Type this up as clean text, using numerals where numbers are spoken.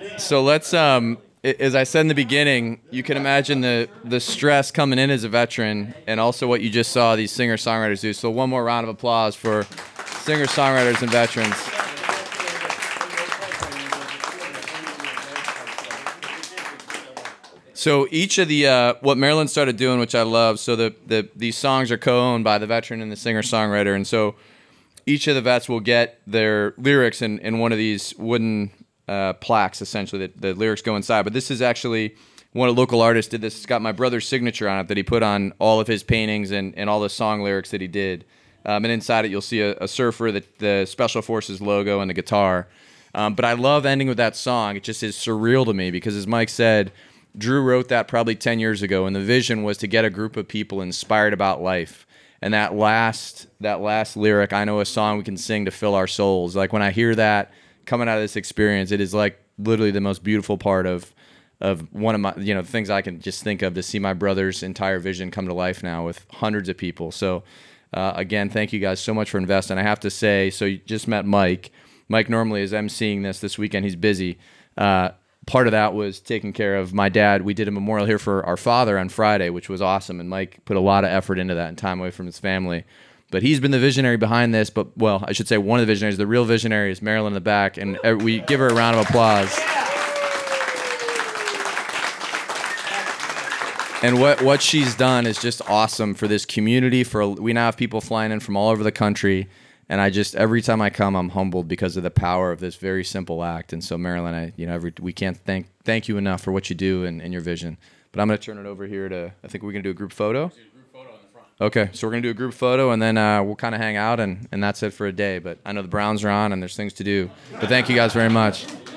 So let's as I said in the beginning, you can imagine the stress coming in as a veteran, and also what you just saw these singer songwriters do. So one more round of applause for singer songwriters and veterans. So each of the what Marilyn started doing, which I love. So these songs are co-owned by the veteran and the singer songwriter, and so each of the vets will get their lyrics in one of these wooden plaques. Essentially, the lyrics go inside. But this is actually one of the local artists did this. It's got my brother's signature on it that he put on all of his paintings and all the song lyrics that he did. And inside it, you'll see a surfer, the Special Forces logo, and the guitar. But I love ending with that song. It just is surreal to me because, as Mike said, Drew wrote that probably 10 years ago, and the vision was to get a group of people inspired about life. And that last lyric, I know a song we can sing to fill our souls. Like when I hear that coming out of this experience, it is like literally the most beautiful part of one of my things I can just think of, to see my brother's entire vision come to life now with hundreds of people. So again, thank you guys so much for investing. I have to say, so you just met Mike. Mike normally is emceeing this weekend. He's busy. Part of that was taking care of my dad. We did a memorial here for our father on Friday, which was awesome, and Mike put a lot of effort into that and time away from his family. But he's been the visionary behind this, but, well, I should say one of the visionaries. The real visionary is Marilyn in the back, and we give her a round of applause. And what she's done is just awesome for this community. We now have people flying in from all over the country. And every time I come, I'm humbled because of the power of this very simple act. And so, Marilyn, we can't thank you enough for what you do and your vision. But I'm going to turn it over here to, I think we're going to do a group photo. Okay, so we're going to do a group photo, and then we'll kind of hang out, and that's it for a day. But I know the Browns are on, and there's things to do. But thank you guys very much.